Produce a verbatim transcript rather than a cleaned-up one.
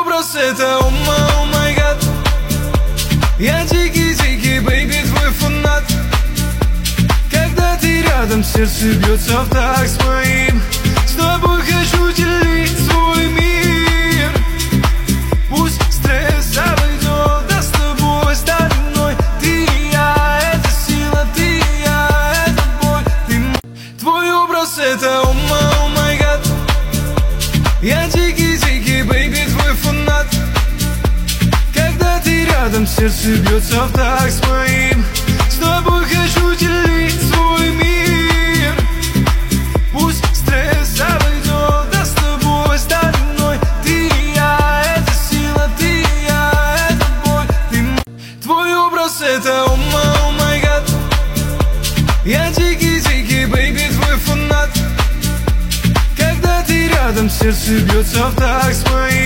образ это о май гад. Я дикий-дикий, бэйби, твой фанат. Когда ты рядом, сердце бьется в такт с моим. С тобой хочу делить свой мир. Пусть стресс обойдет, да с тобой стороной. Ты и я, это сила, ты и я, это боль. Ты... Твой образ это о май гад. Я дикий-дикий, бэйби, твой фанат. Когда ты рядом, сердце бьется в такт с моим. С тобой хочу делить свой мир. Пусть стресс обойдет, да с тобой стороной. Ты и я, это сила, ты и я, это боль. Ты... Твой образ это о май гад. Я дикий-дикий, бэйби, твой фанат. Когда ты рядом, сердце бьется в такт с моим.